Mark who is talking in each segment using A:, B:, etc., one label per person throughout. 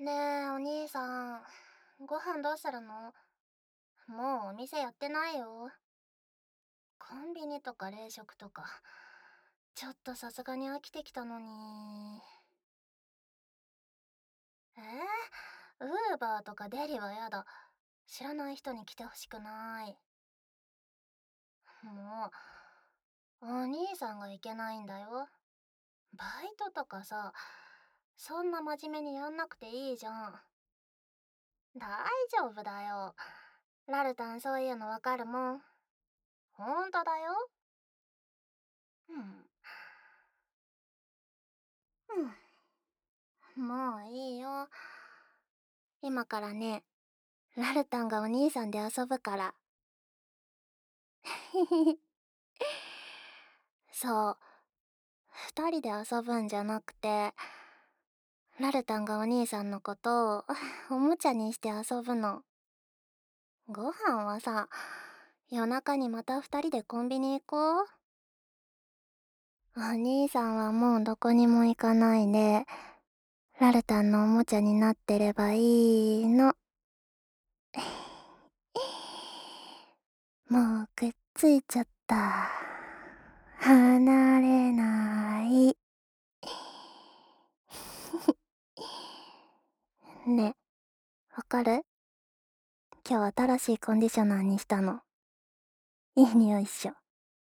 A: ねえ、お兄さん。ご飯どうするの？もうお店やってないよ。コンビニとか冷食とか。ちょっとさすがに飽きてきたのに。ウーバーとかデリはやだ。知らない人に来てほしくない。もう、お兄さんがいけないんだよ。バイトとかさ、そんな真面目にやんなくていいじゃん。大丈夫だよ。ラルタンそういうのわかるもん。ほんとだよ。うん。うん。もういいよ。今からね、ラルタンがお兄さんで遊ぶから。そう。二人で遊ぶんじゃなくて、ラルタンがお兄さんのことをおもちゃにして遊ぶの。ご飯はさ、夜中にまた二人でコンビニ行こう。お兄さんはもうどこにも行かないで、ラルタンのおもちゃになってればいいの。もうくっついちゃった。離れない。ね、わかる？今日新しいコンディショナーにしたの。いい匂いっしょ。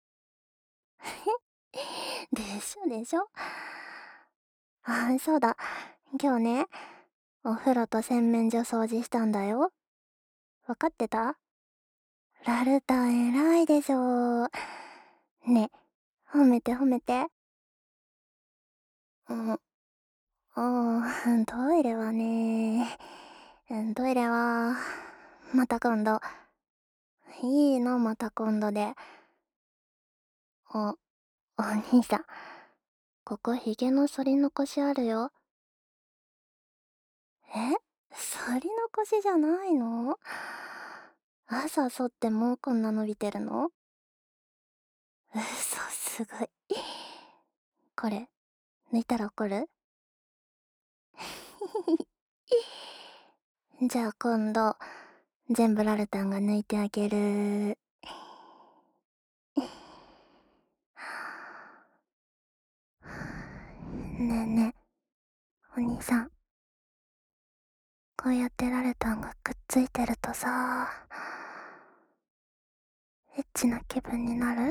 A: でしょでしょ。あ、そうだ。今日ね、お風呂と洗面所掃除したんだよ。わかってた？ラルタン偉いでしょ。ね、褒めて褒めて。うん、トイレはね、トイレは、また今度。いいの、また今度で。お、お兄さん、ここヒゲの剃り残しあるよ。え？剃り残しじゃないの？朝剃ってもうこんな伸びてるの？嘘、すごい。これ、抜いたら怒る？じゃあ今度、全部ラルタンが抜いてあげる。ねえねえ、お兄さん。こうやってラルタンがくっついてるとさ、エッチな気分になる？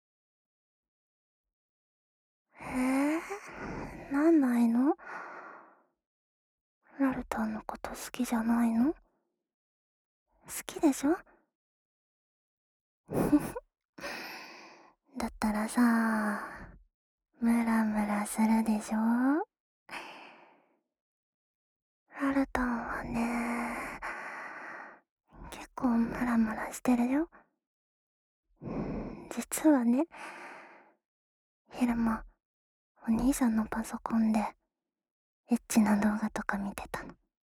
A: なんないの？ラルタンのこと好きじゃないの？好きでしょ？だったらさ、ムラムラするでしょ？ラルタンはね、結構ムラムラしてるよ。実はね、昼間、お兄さんのパソコンで、エッチな動画とか見てたの。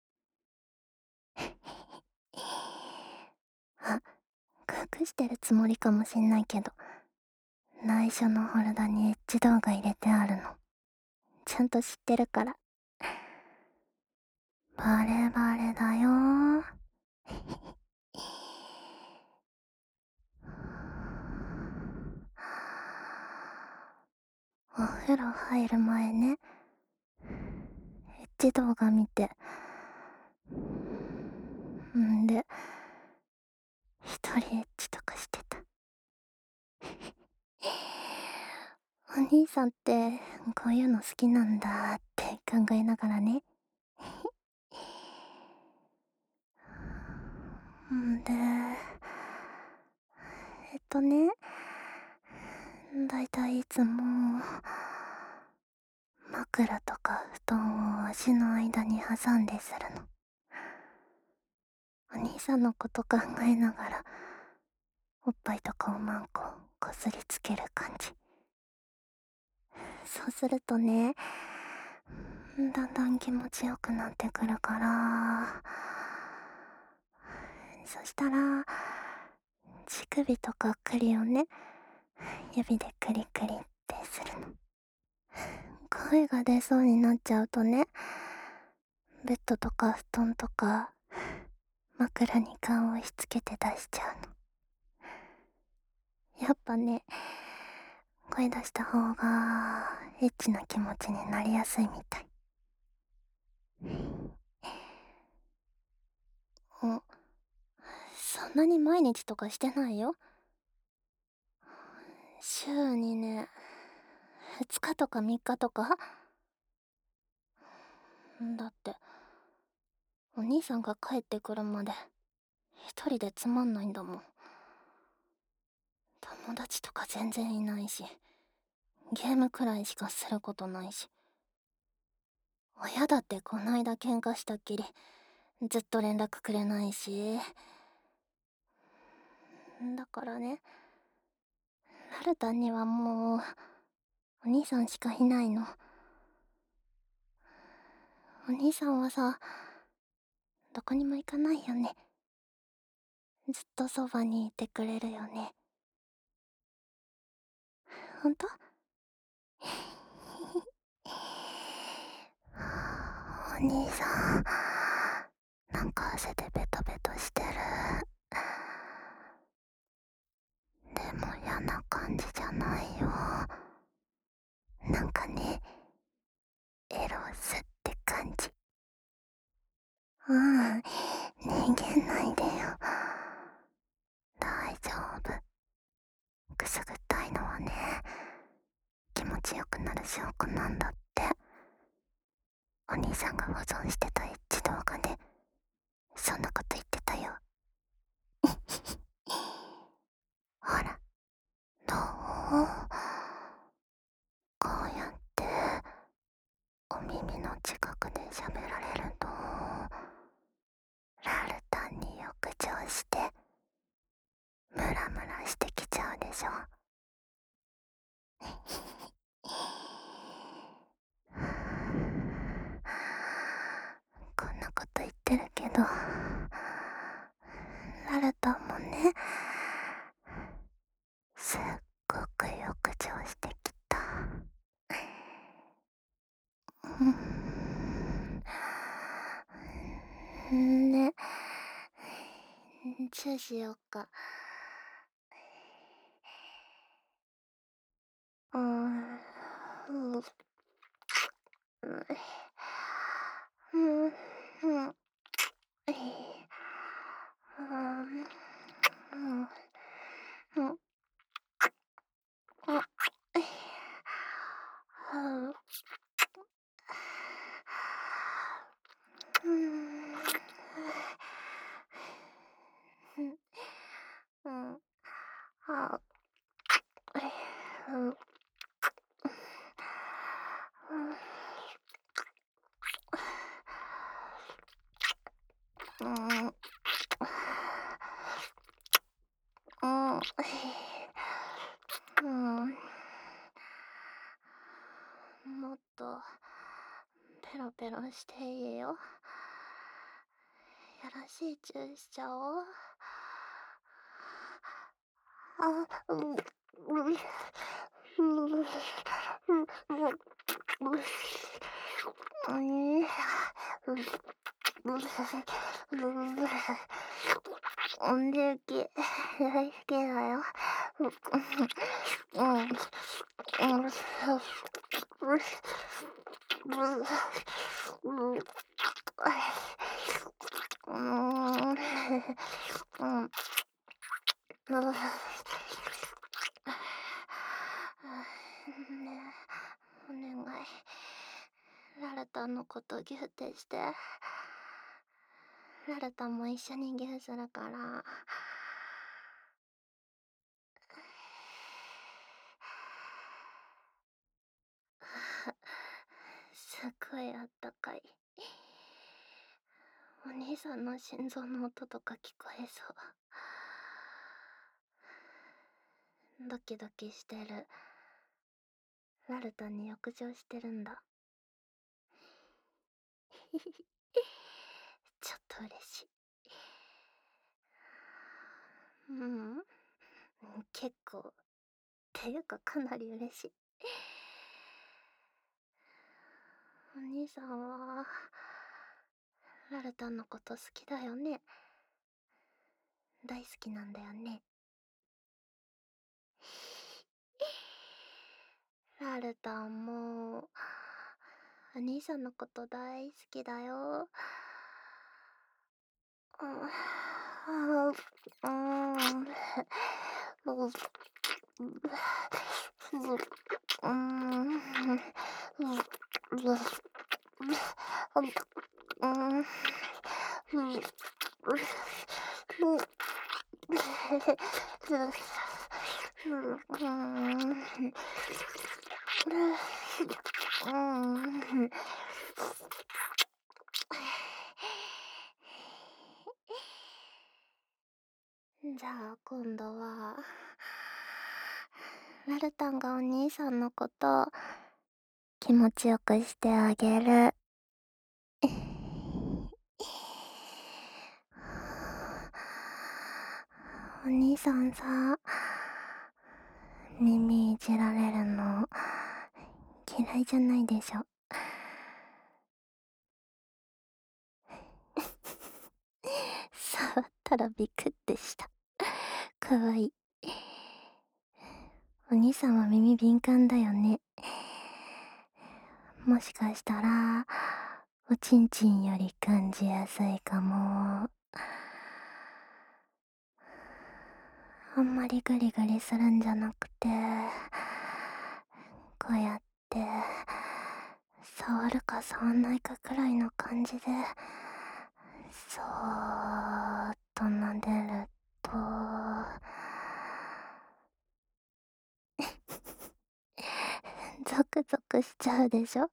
A: あ、隠してるつもりかもしんないけど、内緒のフォルダにエッチ動画入れてあるの。ちゃんと知ってるから。バレバレだよー。お風呂入る前ね、エッチ動画見て、んで、一人エッチとかしてた。お兄さんってこういうの好きなんだって考えながらね。んで、ね、だいたいいつも、枕とか布団を足の間に挟んでするの。お兄さんのこと考えながら、おっぱいとかおまんここすりつける感じ。そうするとね、だんだん気持ちよくなってくるから、そしたら、乳首とか首をね、指でクリクリってするの。声が出そうになっちゃうとね、 ベッドとか布団とか枕に顔を押し付けて出しちゃうの。やっぱね、声出した方がエッチな気持ちになりやすいみたい。お、そんなに毎日とかしてないよ。週にね、2日とか3日とか。だってお兄さんが帰ってくるまで一人でつまんないんだもん。友達とか全然いないし、ゲームくらいしかすることないし、親だってこないだ喧嘩したっきりずっと連絡くれないし。だからね、ラルタンにはもうお兄さんしかいないの。お兄さんはさ、どこにも行かないよね。ずっとそばにいてくれるよね。ほんと？お兄さん、なんか汗でベトベトしてる。でも嫌な感じじゃないよ。なんかね、エロスって感じ。うん、逃げないでよ。大丈夫。くすぐったいのはね、気持ちよくなる証拠なんだって。お兄さんが保存してたエッチ動画でそんなこと言ってたよ。ほら、どう？こうやってお耳の近くで喋られるとラルタンに浴場してムラムラしてきちゃうでしょ。こんなこと言ってるけど、ラルタンもね、すっごく浴場してきた。ね、チューしよっか。うん、うん、うん、うん、うん、うん、うん、うん、あ、うん、うん、うん、うん、もっとペロペロしていいよ。やらしいチューしちゃおう。あ、うん、うん、うん、うん、おんでき大好きだよ。うん、うん、うん、うん、ねえ、お願い。ラルタンのことギューってして。ラルタンも一緒にギューするから。すっごいあったかい。お兄さんの心臓の音とか聞こえそう。ドキドキしてる。ラルタンに浴場してるんだ。ちょっと嬉しい。うん、結構、ていうかかなり嬉しい。お兄さんはラルタンのこと好きだよね。大好きなんだよね。ラルタンも、お兄さんのこと大好きだよ。うん、じゃあ今度は、ラルタンがお兄さんのこと気持ちよくしてあげる。お兄さんさ、耳いじられるの嫌いじゃないでしょ。触ったらビクってした。かわいい。お兄さんは耳敏感だよね。もしかしたら、おちんちんより感じやすいかも。あんまりグリグリするんじゃなくて、こうやって、触るか触んないかくらいの感じで、そーっと撫でると、ゾクゾクしちゃうでしょ。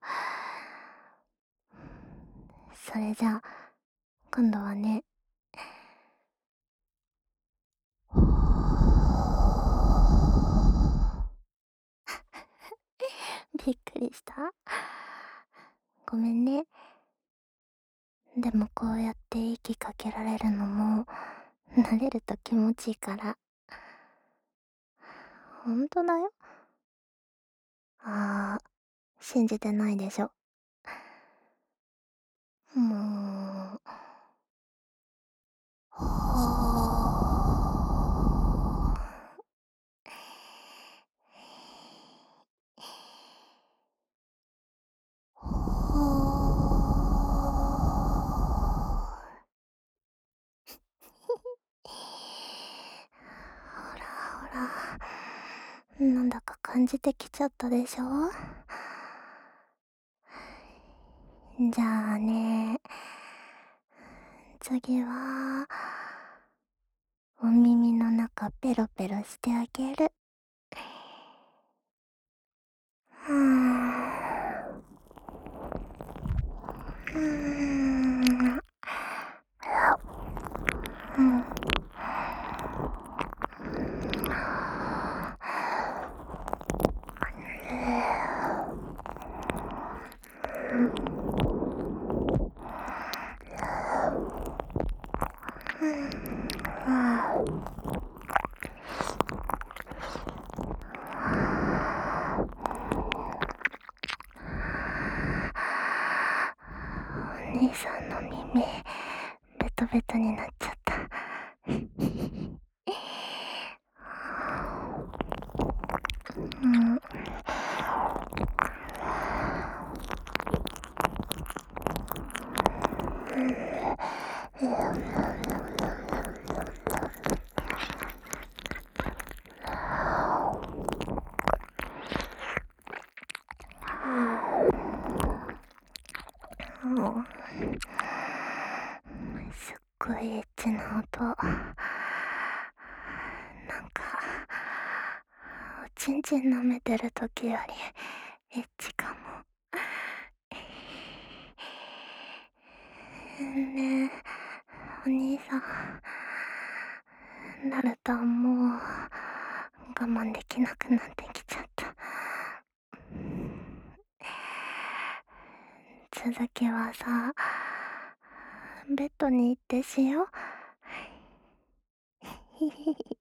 A: それじゃあ、今度はね、びっくりした？ごめんね。でもこうやって息かけられるのも、慣れると気持ちいいから。ほんとだよ。あー、信じてないでしょ。もう。ほらほら、なんだか感じてきちゃったでしょ。じゃあね、次は、お耳の中ペロペロしてあげる。うーん。うーん。うん。お兄さんの耳、ベトベトになっちゃった。うん。もう、すっごいエッチな音。なんか、おちんちん舐めてる時よりエッチかも。ねえ、お兄さん、ラルタンもう我慢できなくなってきちゃった。続きはさ、ベッドに行ってしよう。